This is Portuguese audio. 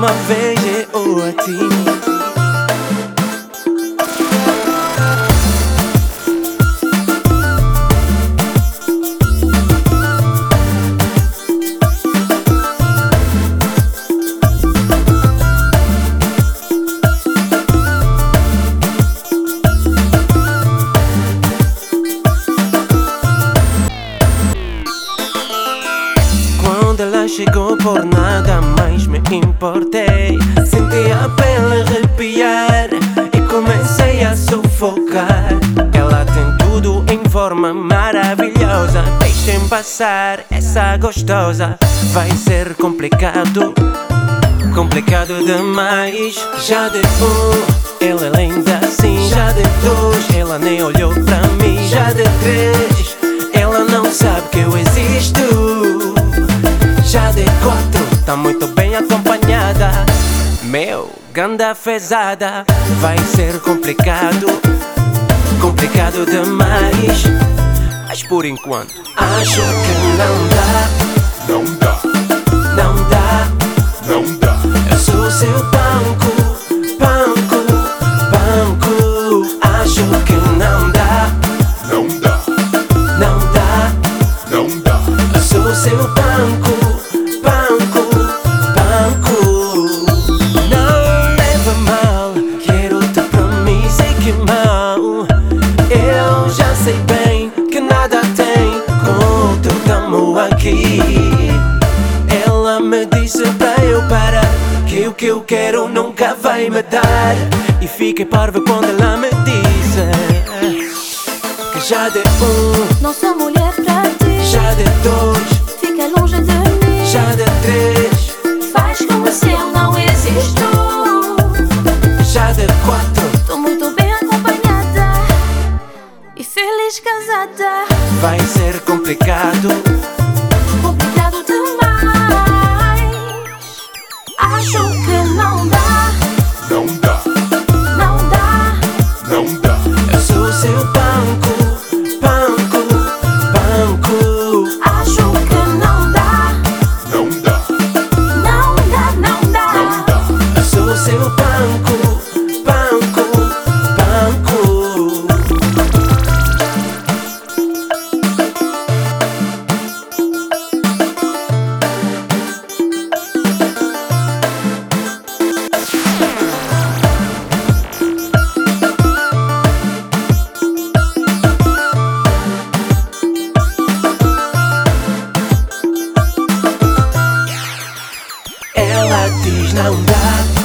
uma vez eu a ti. Quando ela chegou por nada mais me importei. Senti a pele arrepiar e comecei a sufocar. Ela tem tudo em forma maravilhosa. Deixem passar essa gostosa. Vai ser complicado, complicado demais. Já de ela é linda assim. Já de dois, ela nem olhou pra mim. Já de três, ela não sabe que eu existo. Já de quatro, tá muito bem acompanhada. Meu, ganda fezada. Vai ser complicado, complicado demais. Mas por enquanto acho que não dá. Não dá, Não dá, não dá. eu sou seu banco, banco, banco. Acho que não dá, Não dá, não dá, não dá. eu sou seu banco, banco, banco. Não leva mal, quero-te pra mim, sei que mal. Eu já sei bem que nada tem com o teu tamo aqui. Ela me disse pra eu parar, que o que eu quero nunca vai me dar. E fiquei parvo quando ela me disse que já de não sou mulher pra ti. já de dois, Fica longe de mim. já de três, Faz como se eu não existo. já de quatro. Tô muito bem acompanhada e feliz casada. Vai ser complicado, Complicado demais. Acho que não dá, Não dá, não dá. não dá. eu sou seu banco, banco, banco. Acho que não dá, Não dá, não dá, não dá. não dá. Eu sou seu banco, banco, banco. Ela diz não dá.